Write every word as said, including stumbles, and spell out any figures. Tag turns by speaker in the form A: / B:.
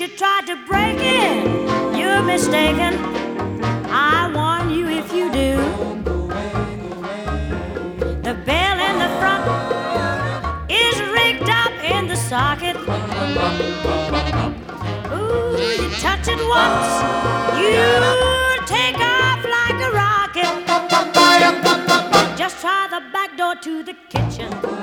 A: you try to break in, you're mistaken. I warn you if you do. The bell in the front is rigged up in the socket. Ooh, you touch it once, you take off like a rocket. Just try the back door to the kitchen.